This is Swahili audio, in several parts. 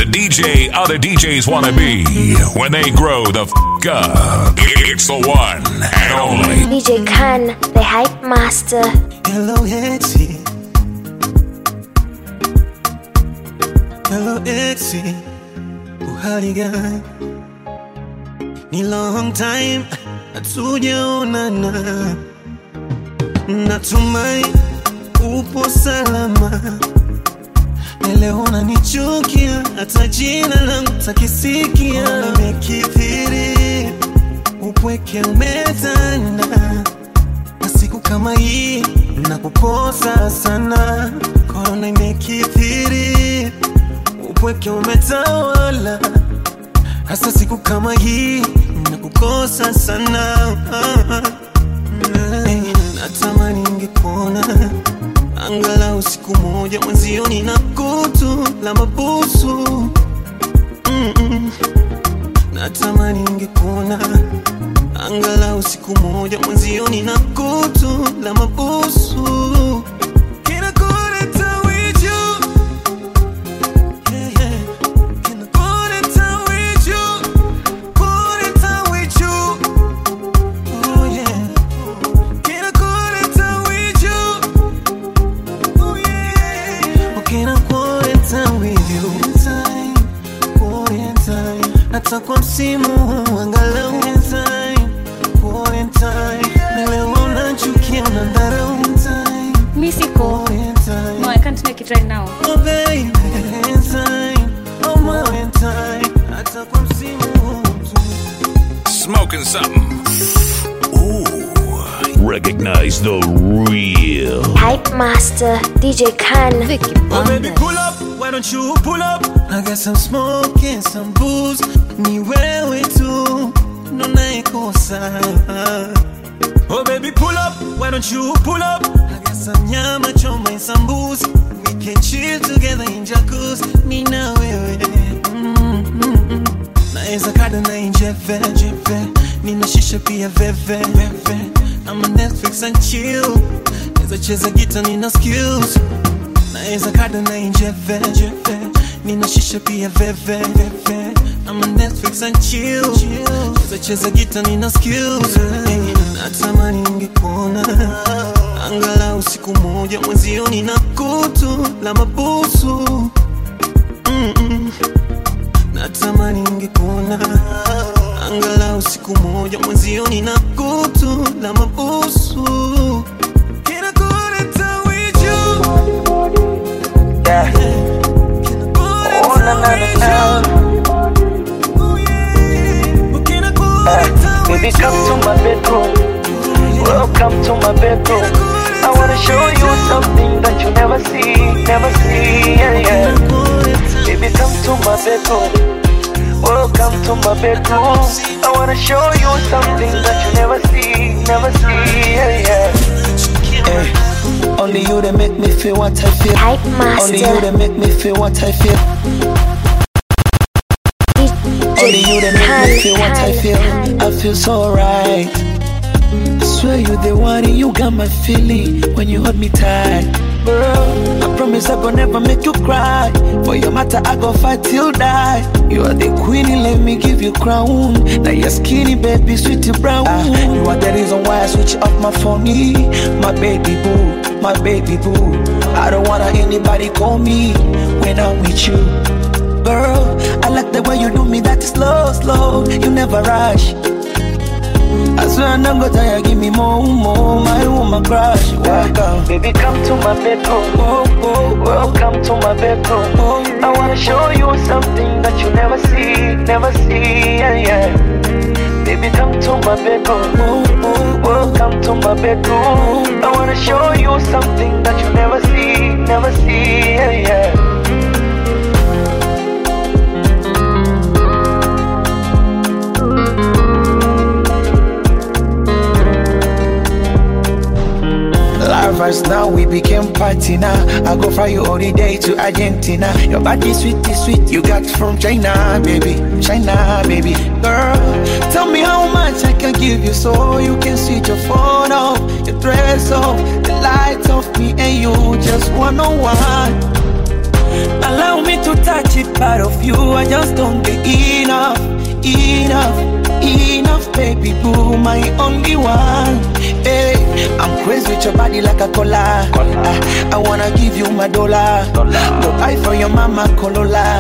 The DJ other DJs wanna be when they grow the f up. It's the one and only DJ Khan, the hype master. Hello, Etsy. Hello, Etsy. Uhali gani? Ni long time hatujaonana. Natumai upo salama. Leo unanichukia hata jina langu takisikia. Nimekithiri upweke umetanda. Na siku kama hii nakukosa sana. Korona imekithiri upweke umetawala. Hasa siku kama hii nakukosa sana. Natamani ningekuona angalau siku moja mwenzio nina kutu la mabusu. Natamani ningekuona angalau siku moja mwenzio nina kutu la mabusu. Hata kwa msimu angalau quarantine. Na leo unachukia unadharau Misiko. No, I can't make it right now. Oh baby, oh quarantine. Hata kwa msimu smoking something. Ooh, recognize the real Hype master, DJ Khan. Oh baby, pull up, why don't you pull up? I got some smoke and some booze. Ni wewe tu ndo naikosa. Oh baby, pull up, why don't you pull up? I got some nyama choma and some booze. We can chill together in jacuzzi. Ni na wewe. Naeza kada na injeve. Nina shisha pia veve. I'm a Netflix and chill. Naeza cheza guitar nina skills. Naeza kada na injeve. Nina shisha pia veve. I'm a Netflix and chill. Naeza cheza guitar nina skills. Natamani ningekuona angalau siku moja mwenzio nina kutu la mabusu. Natamani ningekuona angalau siku moja mwenzio nina kutu la mabusu. Can I go to town with you? Yeah. Can I go to town with you? Oh yeah. Can I go to town with you? Baby, come to my bedroom. Welcome to my bedroom. I wanna show you something that you never see, yeah. Baby, come to my bedroom. Welcome to my bedroom. I wanna show you something that you never see, yeah. Hey, only you that make me feel what I feel. Hype master. Only you that make me feel what I feel. Only you that make me feel what I feel. I feel so right. I swear you're the one and you got my feeling when you hold me tight. Girl, I promise I gon' never make you cry. For your matter I gon' fight till die. You are the queen and let me give you crown. Now you're skinny baby, sweetie brown. You are the reason why I switch off my phone. My baby boo, my baby boo. I don't wanna anybody call me when I'm with you. Girl, I like the way you do me, that is slow. You never rush. I swear I'm not gonna tire, give me more, my woman crush. Welcome, baby, come to my bedroom. Welcome to my bedroom. I wanna show you something that you never see, yeah. Baby, come to my bedroom. Welcome to my bedroom. I wanna show you something that you never see, yeah. Lovers now, we became party now. I go fly you all the day to Argentina. Your body sweet, you got from China, baby. Girl, tell me how much I can give you so you can switch your phone off, your dress off, the lights off me and you just one-on-one. Allow me to touch it, part of you. I just don't get enough, baby boo, my only one. Hey, I'm crazy with your body like a cola. I wanna give you my dollar. Go buy for your mama Corolla.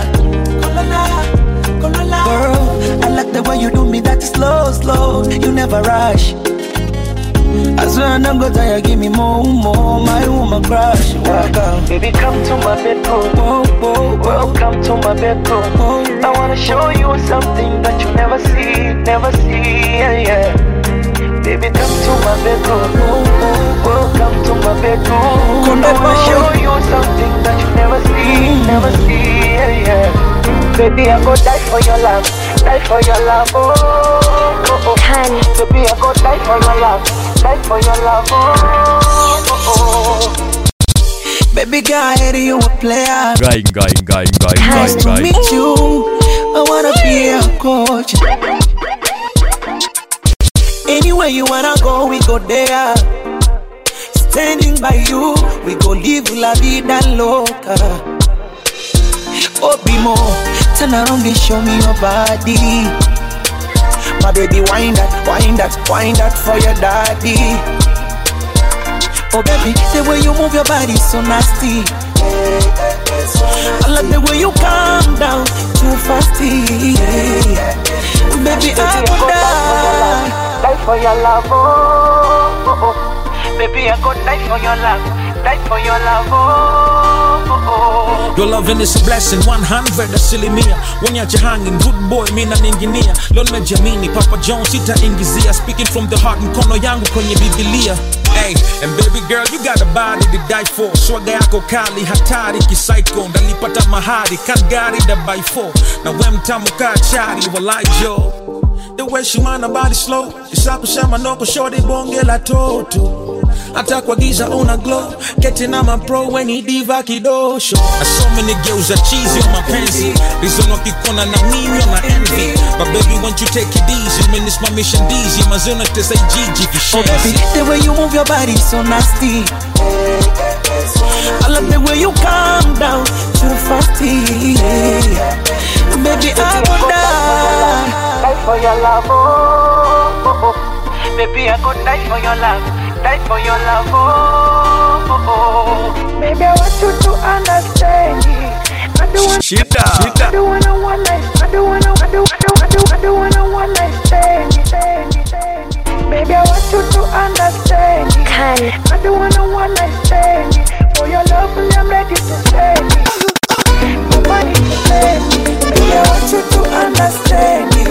Girl, I like the way you do me, that slow. You never rush. I swear I'm not gonna tire, give me more, my woman crush. Welcome, baby, come to my bedroom. Welcome to my bedroom. I wanna show you something that you never see, yeah. Baby, come to my bedroom. Welcome to my bedroom. I wanna show you something that you never see, yeah. Baby, I go die for your love, oh. Baby, I go die for your love, oh. Baby, girl, you a player. Guy. Nice to meet you. I wanna be a coach. Anywhere you wanna go, we go there. Standing by you, we go live la vida loca. Oh, Bimo, turn around and show me your body. My baby, wind that for your daddy. Oh baby, the way you move your body so nasty. I like the way you calm down too fast. Baby, I go die for your love, oh. Baby, I go die for your love, oh. Your loving is a blessing, 100 a silly mia. When you're hanging, good boy, mina ninginia. Lol me Jamini, Papa Jones, sita ingizia. Speaking from the heart, mkono yangu kwenye Biblia. Hey, and baby girl, you got a body to die for. Swaga yako kali, hatari, kisaico. Ndalipata mahari, kagari da by 4. Na wem tamu kachari, walai Joe. The way she wanna body slow. Isaku shama noko shorty bonge la toto. Hata kwa giza una glow. Getting on my pro when he diva kidosho. So many girls are cheesy on my pensi. Reason wakikona na mimi on my envy. But baby, won't you take it easy? Man, it's my mission easy. Mazona te say Gigi baby, the way you move your body so nasty. I love the way you calm down too fast. Baby, I go die for your love, oh. Baby, I go die for your love, oh. Baby, I want you to understand me. I don't wanna one night. I don't wanna one night stand. Baby, I want you to understand me. I don't wanna one night stand. For your love, I'm ready to stand. Nobody to stand. Baby, I want you to understand me.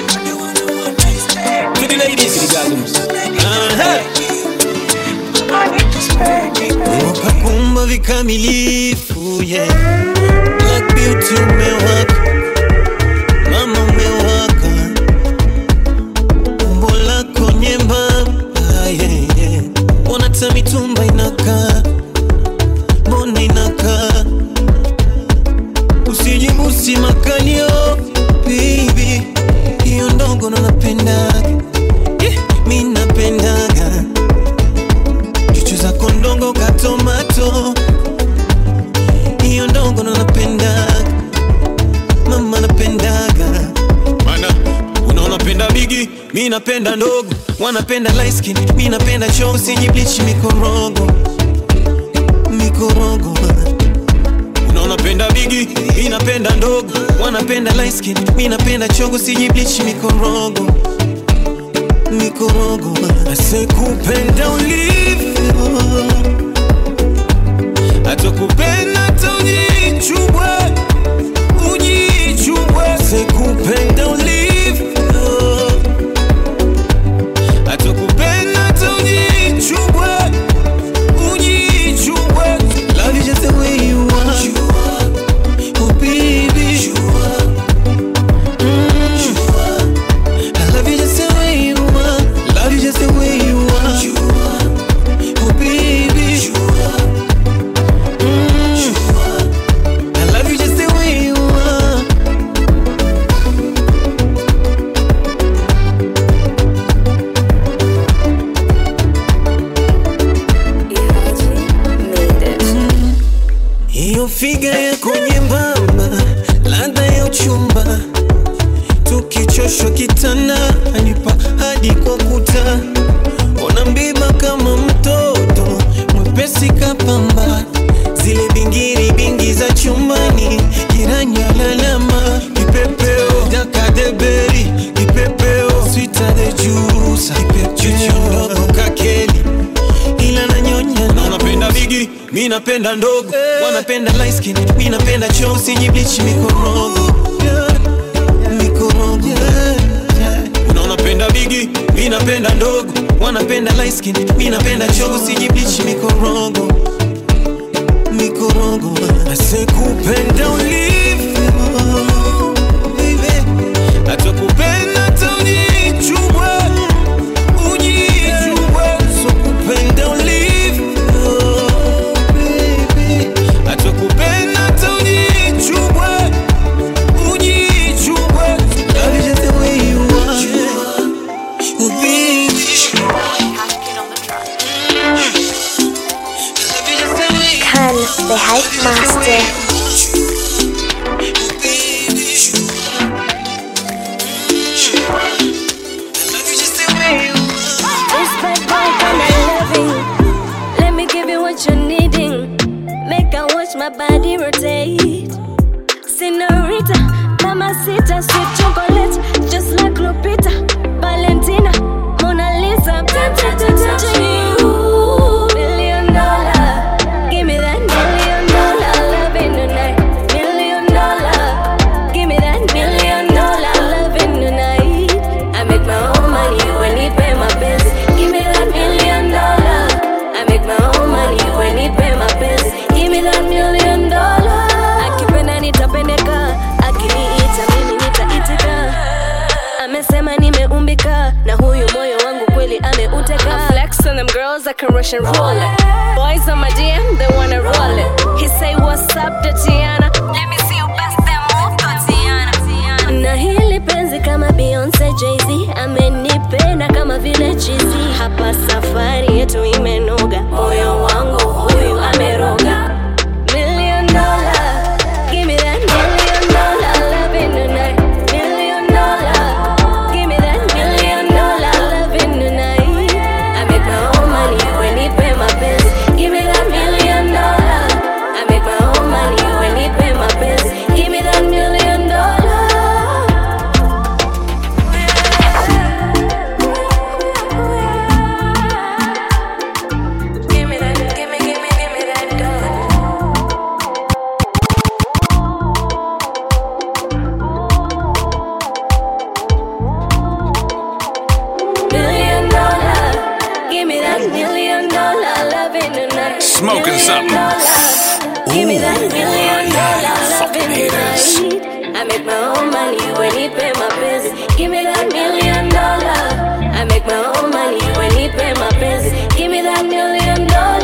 To the ladies, to the gallums. Wakakumba vikamilifu, yeah. Black beauty umewaka, mama umewaka. Umbo lako nyembamba, yeah. Ona mitumba inakaa, mbona inakaa. Usijibusi makalio, baby. Hiyo ndogo na napendaga, mi napendaga. Chuchu za kondongo ka tomato. Hiyo ndogo na napendaga, mama napendaga. Mana, unaona penda bigi, mi napenda ndogo. Wanapenda light skin, mi napenda chow. Sinyi bleach mikorogo. Unaona penda bigi, mi napenda ndogo. Wanapenda light skin, mi napenda chogo. Sinyi bleach mikorogo. Asekupenda ulivyo, atakupenda hata ujichubwe. Asekupenda ulivyo, atakupenda hata ujichubwe. Love you just the way you are. Oh baby, I love you just the way you are. Love you just the way you are. Oh baby, I love you just the wanapenda ndogo, wanapenda light skin, mimi napenda cheusi yenye bleach mikorogo. Mikorogo. Unaona napenda bigi, mimi napenda ndogo, wanapenda light skin, mimi napenda cheusi yenye bleach mikorogo. Mikorogo. Asekupenda ulive, baby. Atakupenda tunichubwe, ujichubwe. So kupenda ulive, baby. Atakupenda tunichubwe, ujichubwe. Love you just the way you are, oh baby. Khan, the hype master. Let me give you what you're needing. Make I watch my body rotate. Senorita, mamacita, sweet chocolate, just like Lupita, Valentina, Mona Lisa. Tempted to touch you. $1 million, give me that $1 million loving tonight. $1 million, give me that $1 million loving tonight. I make my own money when he pay my bills. Give me that $1 million. I make my own money when he pay my bills. Give me that $1 million. Akipenda nitapendeka, akiniita mimi nitaitika. Amesema nimeumbika, na huyu moyo wangu kweli ameuteka. Flex on them girls, I can rush and roll it. Boys on my DM, they wanna roll it. He say what's up, Tatiana. Let me see you best them move, Tatiana. Na hili penzi kama Beyonce, Jay-Z, amenipenda kama vile cheesy. Hapa safari yetu imenoga, moyo wangu huyu ameroga. $1 million, give me that $1 million loving tonight. $1 million, give me that $1 million loving tonight. I make my own money when he pay my bills. Give me that $1 million. I make my own money when he pay my bills. Give me that $1 million. Give me that, give me that dough. $1 million, give me that $1 million loving tonight. Smoking something. Give me that $1 million fucking loving haters. tonight. I make my own money when he pay my bills. Give me that $1 million. I make my own money when he pay my bills. Give me that $1 million.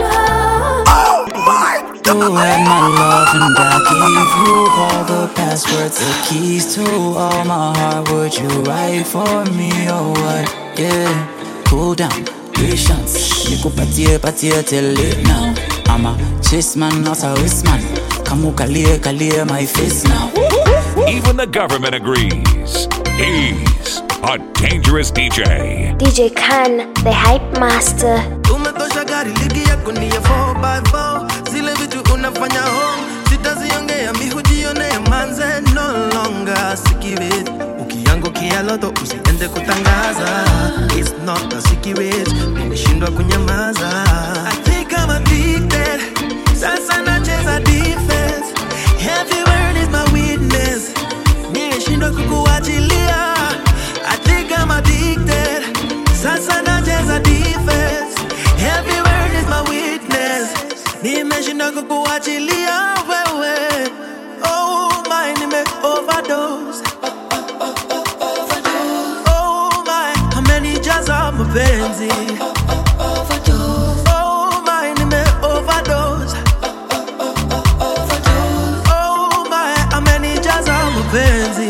You had my love and I gave you all the passwords, the keys to all my heart. Would you write for me or what? Yeah, cool down, patience. Nikupatie till late now. I'm a chase man, not a waste man. Kamu kalie my face now. Even the government agrees. He's a dangerous DJ. DJ Khan, the hype master. Umetosha gari ligi yako ni ya 4x4. Zile vitu unafanya home sitaziongea, mihujione manze no longer. Secret ukiangukia loto usiende kutangaza. It's not a secret, nimeshindwa kunyamaza. I think I'm addicted, sasa nacheza defense. Every word is my witness, nimeshindwa kukuachilia. I think I'm addicted, sasa nacheza defense. Every word is my witness, nimeshinda kukuachilia wewe. Oh my, nime overdose. Oh my, amenijaza mapenzi. Oh my, nime overdose. Oh my, amenijaza mapenzi.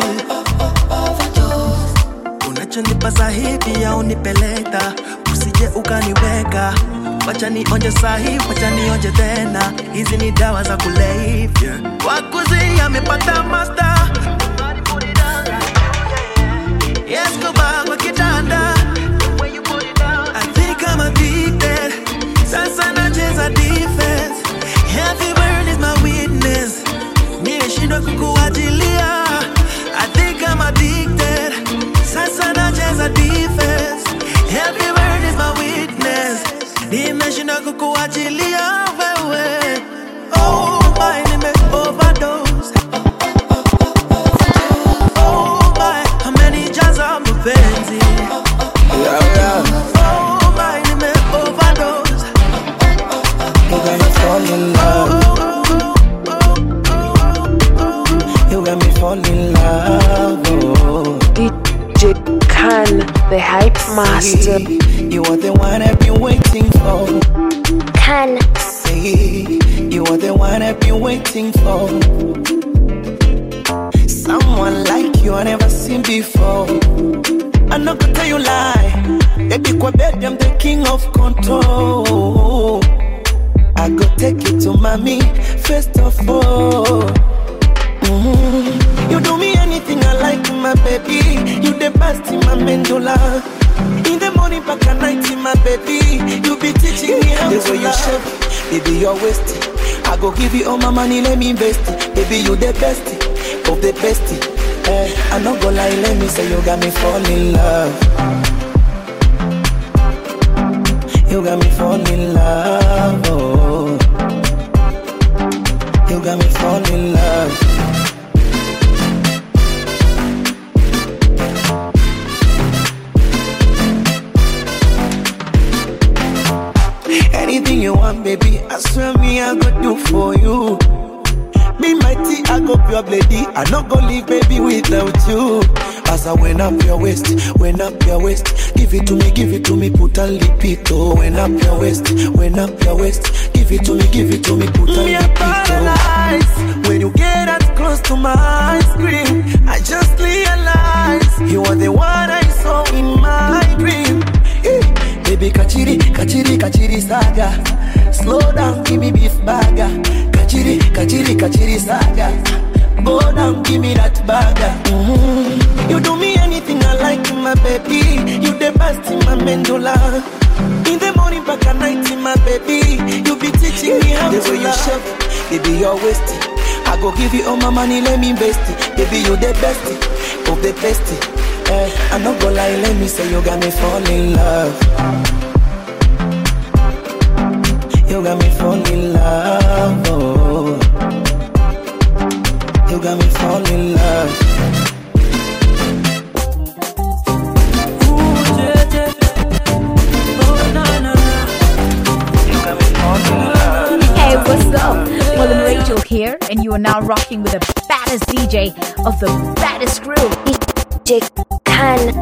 Unachonipa sahihi ya unipeleka, usije ukaniweka. Wacha nionje sahi, wacha nionje tena. Hizi ni dawa za kulevya. Wakuzi amepata master. Yes, kuba kwa kitanda. I think I'm addicted, sasa nacheza defense. Every word is my witness, nimeshindwa kukuachilia. I think I'm addicted, sasa nacheza defense. Every word is my witness, nimeshinda kukuachilia wewe. fall in love. Oh. DJ Khan, the hype master. You are the one I've been waiting for. Khan, you are the one I've been waiting for. Someone like you I never seen before. I'm not gonna tell you lie. Baby, kwa bed, I'm the king of control. I go take you to mommy, first of all. You do me anything I like, my baby. You the best in my mandula. In the morning, back at night, my baby. You be teaching me how to love. The way you shape, baby, you're wasted. I go give you all my money, let me invest it. Baby, you the best of the best. I'm not gonna lie, let me say you got me fall in love. You got me fall in love, oh. You got me fall in love. Anything you want, baby, I swear me I go do for you. Me mighty, I go pure lady. I not go leave, baby, without you. As I went up your waist, went up your waist. Give it to me, put a lipito. Went up your waist, went up your waist. Give it to me, put a lipito. When you get as close to my screen, I just realize you are the one I saw in my dream. Baby, kachiri saga. Slow down, give me beef burger. Kachiri saga. Go down, give me that burger. You do me anything I like, my baby. You the best in my mandula. In the morning, back at night, my baby. You be teaching me how to love. The way you shape, baby, you're wasted. I go give you all my money, let me invest it. Baby, you the best of the best. I'm not gonna lie, let me say you got me fall in love. You got me fall in love, oh. You got me fall in love. Ooh, yeah. Oh, na. You got me fall in love. Hey, what's up? Well, I'm Rachel here, and you are now rocking with the baddest DJ of the baddest crew. DJ Khan.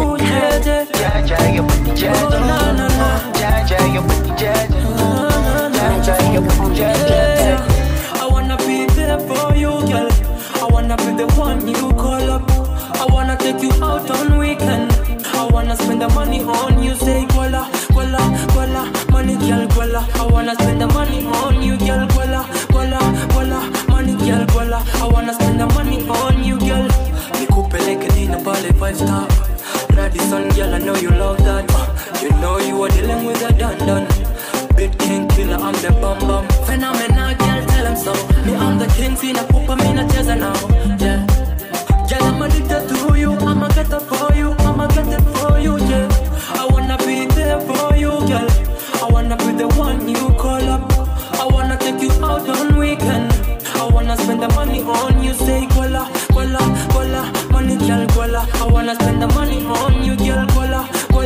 I wanna be there for you, girl. I wanna be the one you call up. I wanna take you out on weekend. I wanna spend the money on you. Say guala, money girl guala. I wanna spend the money on you, girl guala, money girl guala. I wanna spend the money on you, girl. Nikupeleke dina pale 5-star. Radisson, girl, I know you love that. You know you are dealing with a dun. Big king killer, I'm the bum. Phenomenal, girl, tell him so. Me, I'm the king, see na pupa, me na cheza now. Yeah, girl, I'm addicted to you. I'ma get up for you, I'ma get it for you, yeah. I wanna be there for you, girl. I wanna be the one you call up. I wanna take you out on weekend. I wanna spend the money on you. Say guala, money girl guala. I wanna spend the money on you, girl guala,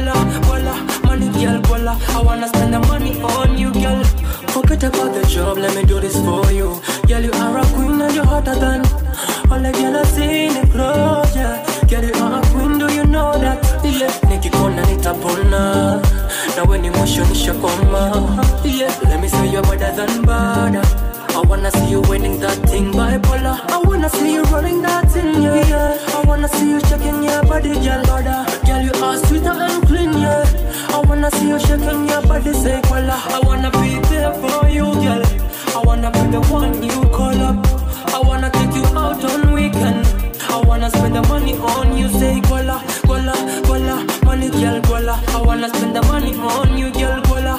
money girl guala. I wanna spend the money on you, girl. Forget about the job, let me do this for you. Girl, you are a queen and you're hotter than all the girls I see in the club, yeah. Girl, you are a queen, do you know that? Yeah, nikikona nitapona. Now when emotion is your coma, yeah. Let me say you're better than bad. I wanna see you winning that thing bipolar. I wanna see you rolling that thing, yeah. I wanna see you shaking your body, girl. Girl, you are sweeter and clean, yeah. I wanna see you shaking your body, say voila. I wanna be there for you, girl. I wanna be the one you call up. I wanna take you out on weekend. I wanna spend the money on you, say voila, money girl, voila. I wanna spend the money on you, girl, voila,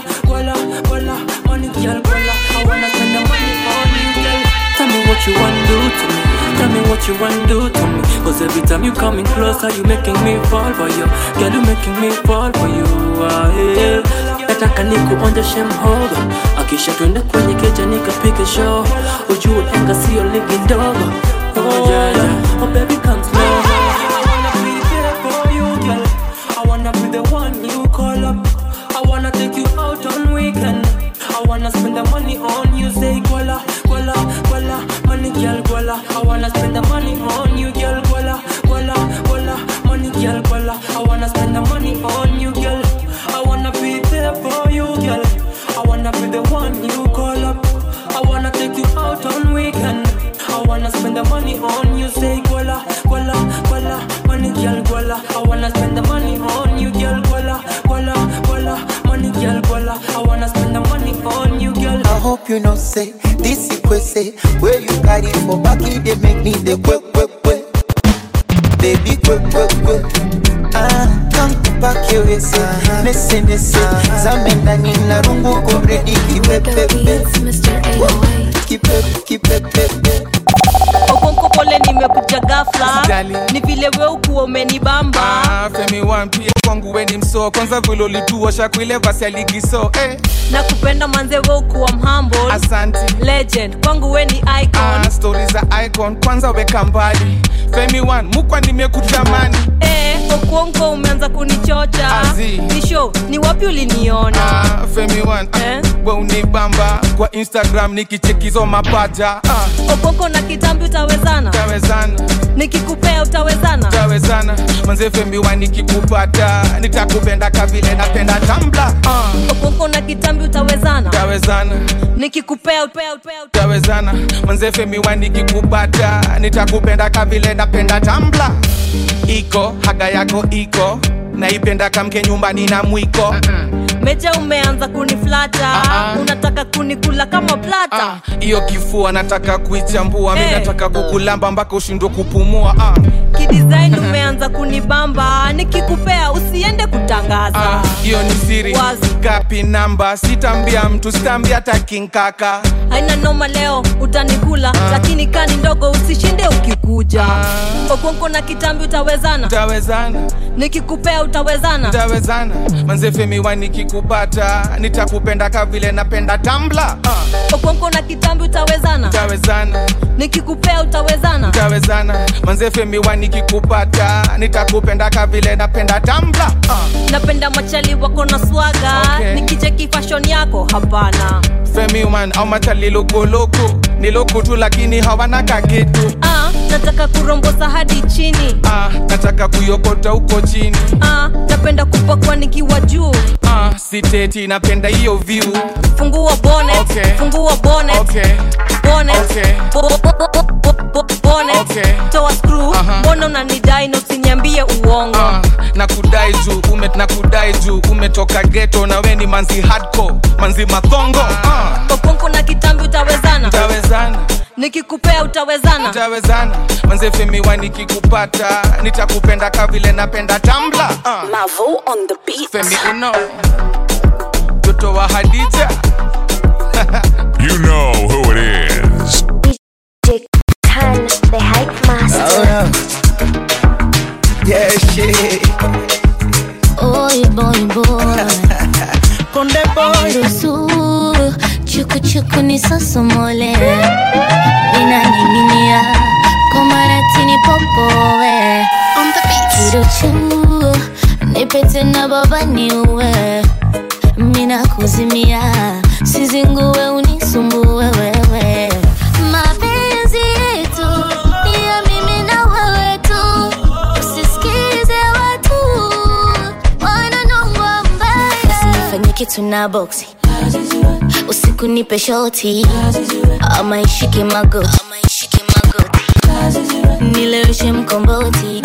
money girl, voila. I wanna spend the money on you, girl. Tell me what you wanna do to me. Tell me what you wanna do to me. Cause every time you coming closer, you making me fall for you. Girl, you making me fall for you, yeah. Nataka nikuonjeshe mhogo. Akisha twende kwenye keja nikapike show. Ujue enga sio ligi ndogo. Oh yeah, oh baby come slow. I wanna be there for you, girl. I wanna be the one you call up. I wanna take you out on weekend. I wanna spend the money on you. Say guala, money girl guala. I wanna spend the money on you know say this is say where you carry for back it they make me the quick baby quick come back here say listen zamenda nina rungu already keep it Okonko pole nimekuja ghafla ni vile wewe ukuwa umenibamba Femi one pia kwangu weni mso kwanza vile ulituosha kuile vasi aligiso na kupenda manze wewe ukuwa humble asante legend kwangu wewe ni icon stories za icon kwanza weka mbali Femi one mukwa nimekutamani Okonko umeanza kunichocha ni show ni wapi uliniona Femi one wewe unibamba kwa Instagram nikichekizo mapaja Okonko na kitambi utawezana nikikupea utawezana manze Femi one nikikupata nitakupenda kavile napenda Tumblr Okonko na kitambi utawezana nikikupea utawezana manze Femi one nikikupata nitakupenda kavile napenda Tumblr iko haga yako iko naipenda kamke nyumbani na mwiko Meja umeanza kuniflata unataka kunikula kama plata iyo kifua nataka kuichambua mimi nataka kukulamba mpaka ushindwe kupumua kidesign umeanza kunibamba nikikupea usiende kutangaza iyo ni siri gapi namba sitambia mtu sitambia hata kinkaka haina noma leo utanikula lakini kani ndogo usishinde ukikuja Okonko na kitambi utawezana nikikupea utawezana manze Femi one nikikupata nitakupenda kavile napenda Tumblr Okonko na kitambi utawezana nikikupea utawezana manze Femi one nikikupata nitakupenda kavile napenda Tumblr napenda machali wako na swaga nikicheki fashion yako hapana Femi man au machali loko ni loko tu lakini hawana kakitu nataka kurombosa hadi chini nataka kuyokota huko chini napenda kupakwa nikiwa juu siteti napenda hiyo view fungua bonnet fungua bonnet bonnet toa screw mbona unanidai na usiniambie uongo nakudai juu umetoka ghetto na wewe ni manzi hardcore manzi mathongo Okonko na kitambi utawezana nikikupea utawezana manze Femi one nikikupata nitakupenda kavile napenda Tumblr Mavo on the beat Femi uno toto wa Hadija You know who it is DJ Khan the hype master yeah shit boy Konde boy Rusu chuku ni sosomole inaniminia komaratini popowe on the beat kiruchu nipete na baba niuwe mina kuzimia sizinguwe unisumbue wewe mapenzi yetu ni ya mimi na wewe tu usisikize watu wananongwa mbaya usinifanye kitu na boxi usiku nipe shoti ama ishike magoti nileweshe mkomboti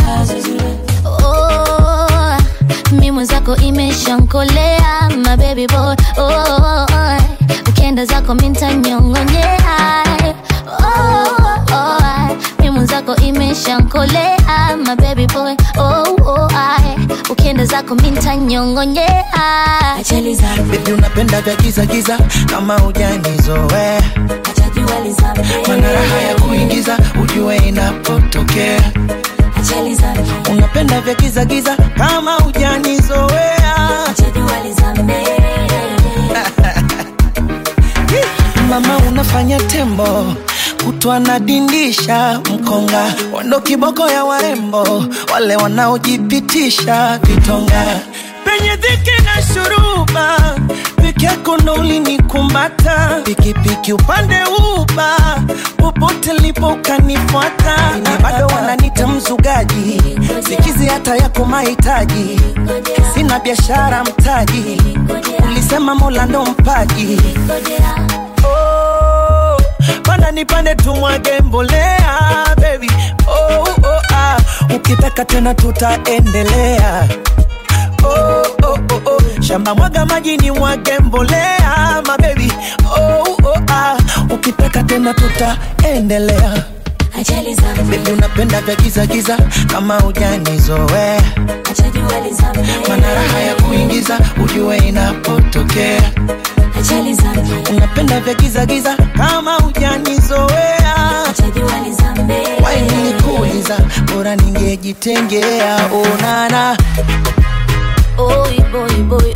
mi mwenzako imeshankolea my baby boy ukienda zako mintanyongonyea mi mwenzako imeshankolea my baby boy ukienda zako mintanyongonyea baby unapenda vya giza kama hujanizoea mana raha ya kuingiza ujue inapotokea unapenda vya giza kama hujanizoea mama unafanya tembo kutwa na dindisha mkonga wando kiboko ya warembo wale wanaojipitisha vitonga penye dhiki na shuruba peke yako ndo ulinikumbata pikipiki upande uba popote lipo ukanifuata ni bado wananita mzugaji sikizi hata yako mahitaji sina biashara mtaji ulisema Mola ndo mpaji panda nipande tumwage mbolea baby ukitaka tena tutaendelea shamba mwaga maji ni mwage mbolea my baby ukitaka tena tutaendelea. Baby unapenda vya giza kama hujanizoea. Mana raha ya kuingiza ujue inapotokea. Unapenda vya giza kama hujanizoea. Why nilikuuliza bora ningejitengea. Oh nana. Oi boy,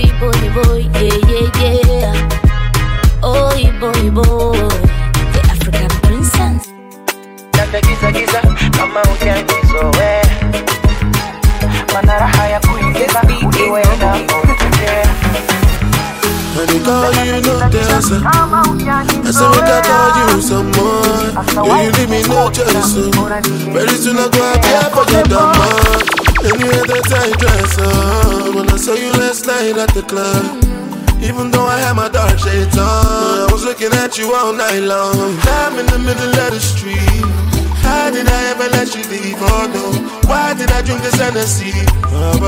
yeah. Oi boy, the African princess. Giza kama hujanizoea. Mana raha ya kuingiza ujue inapotokea. When they call you, no dancer. I say we can call you some more. Yeah, you leave me no choice. Very soon I go out here for your demand. Anyway, the tight dress on. When I saw you last night at the club, even though I had my dark shades on, I was looking at you all night long. I'm in the middle of the street. How did I ever let you leave? Oh no, why did I drink this Hennessy? And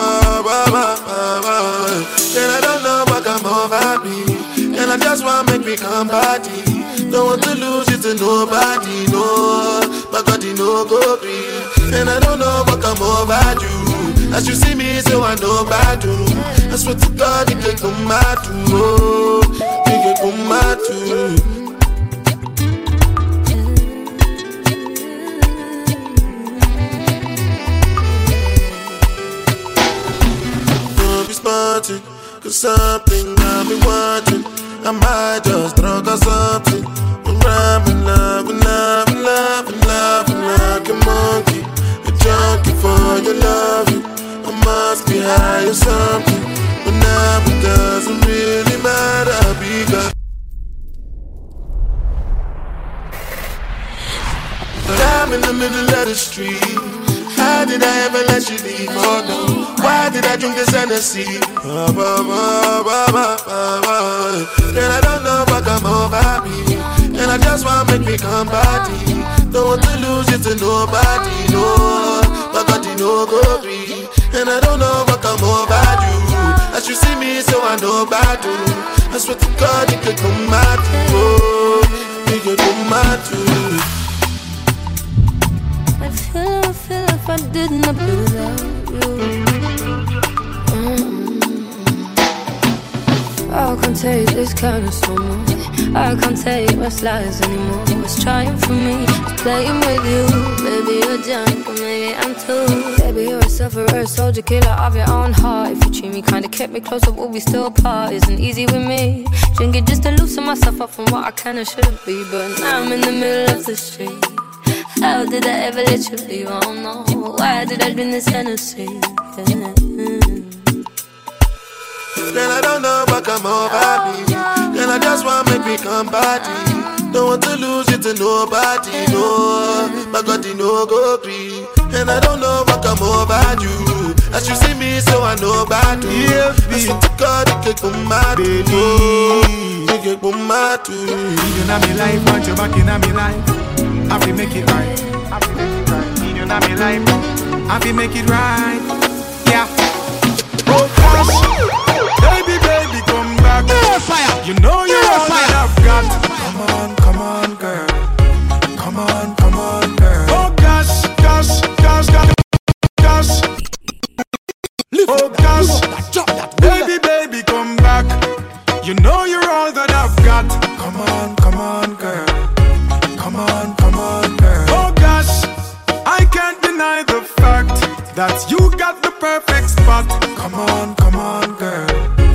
I don't know what come over me, and I just wanna make me come body. Don't want to lose you to nobody, no. My God, you know go free. And I don't know what come over you. As you see me, so I know about you. I swear to God, you can come out too. Oh, you can come out too. Cause something I've been watching, I might just drunk or something. I'm rhyming, loving like a monkey, a junkie for your loving. I must be high or something, but now it doesn't really matter because but I'm in the middle of the street. How did I ever let you leave? Oh no, why did I drink this Hennessy? And I don't know what come over me, and I just wanna make me come body. Don't want to lose you to nobody, no. My body no go free, and I don't know what come over you. As you see me, so I know about you. I swear to God, you could come out too. Oh, you could come out too. I feel if I didn't without you. I can't take this kind of sorrow. I can't take my slides anymore. It's trying for me, it's playing with you. Baby, you're drunk, but maybe I'm too. Baby, you're a sufferer, a soldier, killer of your own heart. If you treat me kinda kept me closer, will we still part? Isn't easy with me. Drink it just to loosen myself up from what I can and shouldn't be. But now I'm in the middle of the street. How did I ever let you leave? I don't know. Why did I drink this Hennessy? Then I don't know what come over me, then I just wanna make me come body. Don't want to lose you to nobody, no. My God, you know go free. And I don't know what come over you. As you see me, so I know about you. I swear to God, you can come out, baby. You can come out too. You know me life, want you back in me life. I feel make it right. You know me life, I feel make it right. Yeah. Oh gosh. Baby, come back. Fire. You know you're all that I've got. Come on, girl. Come on, girl. Oh gosh. Oh gosh. Baby, come back. You know you're all that I've got. Come on, girl. Come on, girl. Oh gosh. I can't deny the fact that you got the perfect spot. Come on, girl.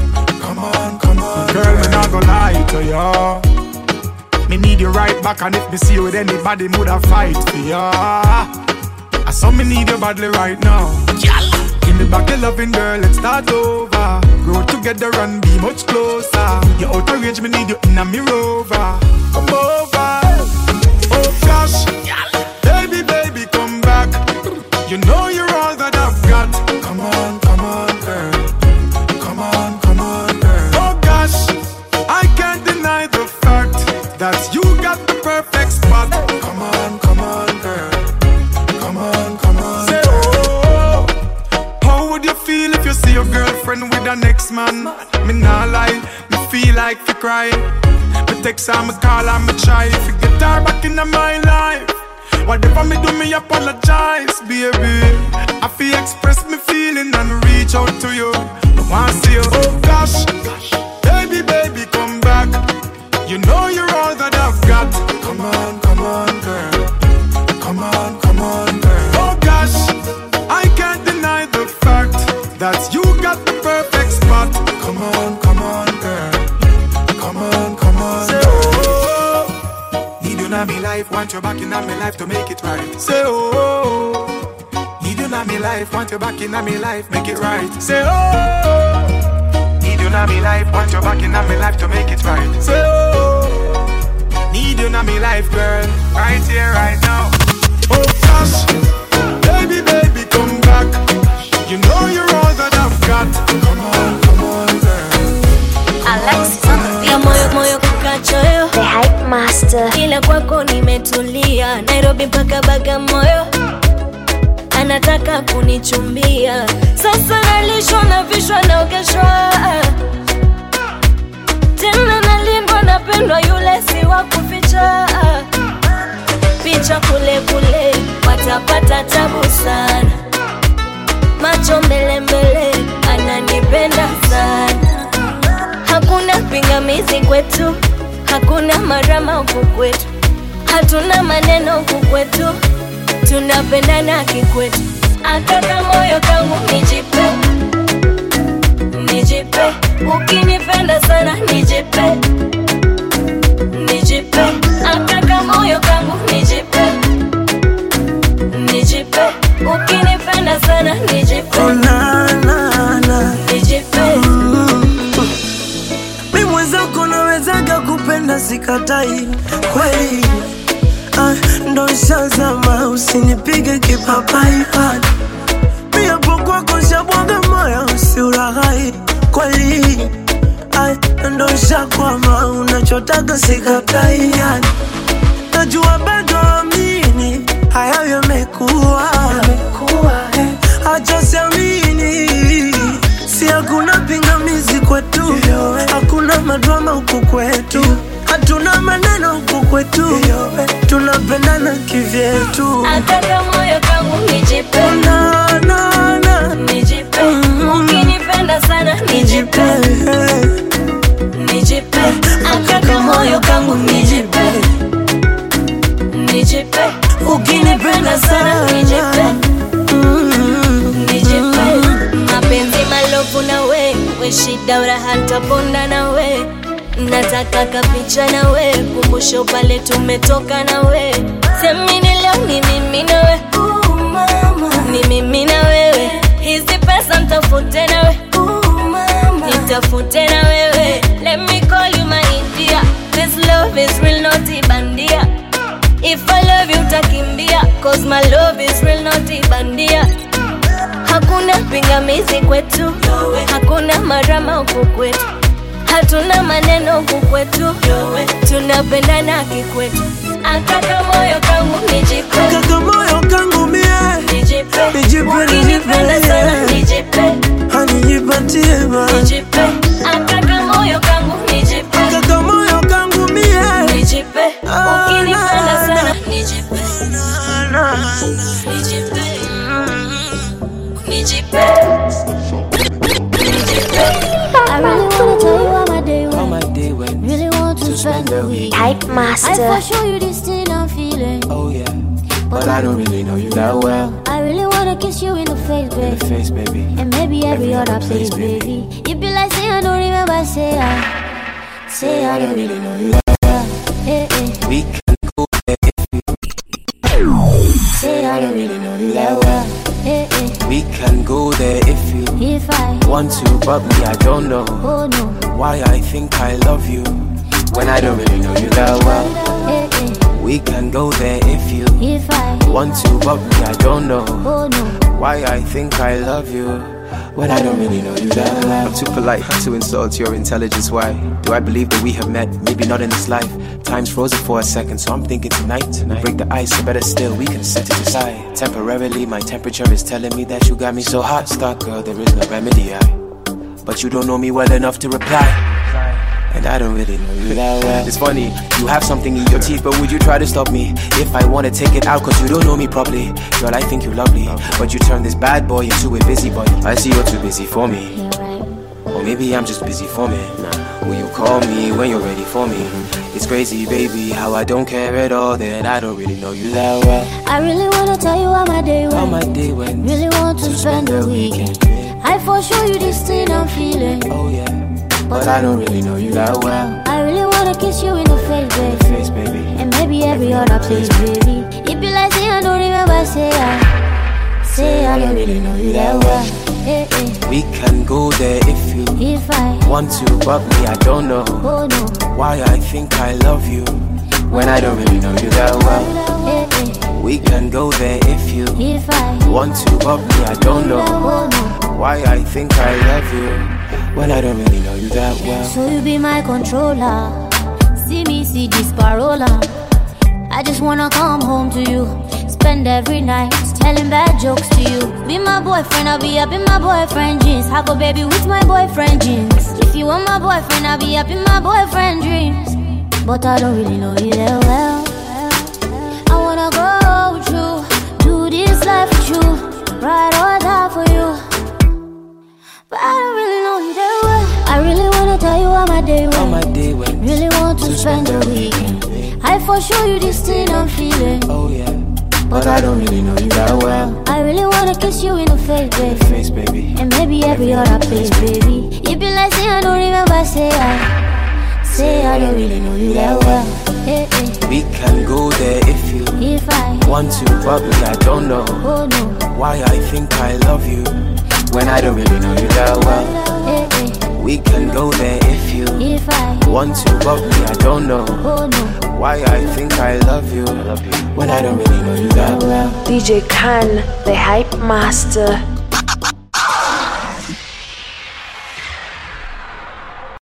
Girl, me not gonna lie to ya. Me need you right back, and if me see you with anybody, woulda fight for ya. I saw me need you badly right now. Give me back the loving, girl, let's start over. Grow together and be much closer. You're out of range, me need you in a me rover. Come over. Oh gosh. Baby, come back. You know you're all that I've got. Come on, girl. Come on, girl. Oh gosh, I can't deny the fact that you got the perfect spot. Come on, girl. Come on. Say, oh, how would you feel if you see your girlfriend with the next man? Me nah lie, me feel like to cry. Me text, I'ma call, I'ma try to get her back in my life. Whatever me do, me apologize, baby. I feel express me feeling and reach out to you. I wanna see you. Oh gosh, baby, baby, come back. You know you're all that I've got. Come on, girl. Come on, girl. Oh gosh, I can't deny the fact that you got the perfect spot. Come on, girl. Come on, say oh. Need you in my life, want you back in my life to make it right. Say oh. Need you in my life, want you back in my life, make it right. Say oh. Need you in my life, want you back in my life to make it right. Say oh. Need you in my life, girl, right here, right now. Oh gosh, baby, baby, come back. You know you're all that I've got. Come on, girl. Alexis on the beat. Moyo kukachoyo, the hype master. Ila kwako nimetulia, Nairobi mpaka Bagamoyo. Anataka kunichumbia, sasa nalishwa na vishwa na ukeshwa. Tena nalindwa napendwa, yule si wa kuficha. Picha kule kule, watapata tabu sana. Macho mbele mbele, ananipenda sana. Hakuna pingamizi kwetu, hakuna marama huku kwetu. Hatuna maneno huku kwetu, tunapendana kikwetu. Akaka moyo kangu nijipe, nijipe. Ukinipenda sana nijipe, nijipe. Akaka moyo kangu nijipe, nijipe. Ukinipenda sana nijipe, nijipe. Mimi mwenzako nawezaga kupenda sikatai kweli. Ndo shazama usinipige kipapai. Mimi hapo kwako shabwaga moyo usiuraghai kweli. Ndo shakwama unachotaka sikatai. Najua bado amini haya yamekuwa. Acha siamini, si hakuna pingamizi kwetu. Hakuna madrama huku kwetu. Hatuna maneno huku kwetu. Tunapendana kivyetu. Akaka moyo kangu nijipe, nijipe. Ukinipenda sana nijipe, nijipe. Akaka moyo kangu nijipe, nijipe. Ukinipenda sana nijipe, nijipe. Mapenzi malofu na we shida uraha nitaponda na we. Nataka kapicha na we, kumbusho pale tumetoka na we. Semini leo ni mimi na we, ni mimi na wewe. Hizi pesa nitafute na we, nitafute na wewe. Let me call you my India. This love is real, not ibandia. If I love you utakimbia, cause my love is real, not ibandia. Hakuna pingamizi kwetu, hakuna marama huku kwetu. Hatuna maneno huku kwetu, tunapendana kikwetu. Akaka moyo kangu nijipe, akaka moyo kangu mie nijipe, nijipe. Ukinipenda sana nijipe, nijipatie ma nijipe. Akaka moyo kangu nijipe, akaka moyo kangu mie nijipe. Ukinipenda sana nijipe, nijipe, nijipe. I really wanna tell you how my day went. Really want to spend the week. Hype master. I for sure you this thing I'm feeling. Oh yeah, but I don't really know you that well. I really wanna kiss you in the face, baby. In the face, baby. And maybe every other place, baby. It be like say I don't remember, say I don't really know you that well. Hey, hey. We can go there if you. Say I don't really know you that well. Hey, hey. We can go there if you want to, but me I don't know. Oh no. Why I think I love you when I don't really know you that well. Hey, hey. We can go there if you want to, but me I don't know. Oh no. Why I think I love you when I don't really know you that well. I'm too polite to insult your intelligence. Why do I believe that we have met? Maybe not in this life. Time's frozen for a second, so I'm thinking tonight. Break the ice, or better still, we can set it aside. Temporarily, my temperature is telling me that you got me so hot. Stop, girl, there is no remedy. But you don't know me well enough to reply. and I don't really know you that well. It's funny, you have something in your teeth, but would you try to stop me if I wanna take it out? Cause you don't know me properly. Girl, I think you're lovely, but you turn this bad boy into a busybody. I see you're too busy for me, or maybe I'm just busy for me. Will you call me when you're ready for me? It's crazy, baby, how I don't care at all, that I don't really know you that well. I really wanna tell you how my day went. How my day went. Really want to spend the weekend. I for sure you this thing I'm feeling. Oh yeah, but I don't really know you that well. I really wanna kiss you in the face, baby. And maybe every other place, baby. If you like say I don't remember, say I don't really know you that well. We can go there if I want to, but me, I don't know why I think I love you when I don't really know you that well. We can go there if I want to, but me, I don't know why I think I love you when I don't really know you that well. So you be my controller. See me see this parola. I just wanna come home to you. Spend every night telling bad jokes to you. Be my boyfriend, I'll be up in my boyfriend jeans. I go baby with my boyfriend jeans. If you want my boyfriend, I'll be up in my boyfriend dreams. But I don't really know you that well. I wanna go with you, do this life with you, ride or die for you. But I don't really know you that well. I really wanna tell you how my day went. Really want to spend the weekend. I for sure you this thing I'm feeling. Oh yeah, but I don't really know you that well. I really wanna kiss you in the face, baby. And maybe every other place, baby. If you like say I don't remember, say I don't really know you that well. We can go there if I want to, but me, I don't know why I think I love you when I don't really know you that well. We can go there if I want to, but me, I don't know why I think I love you when I don't really know you that well. DJ Khan, the hype master.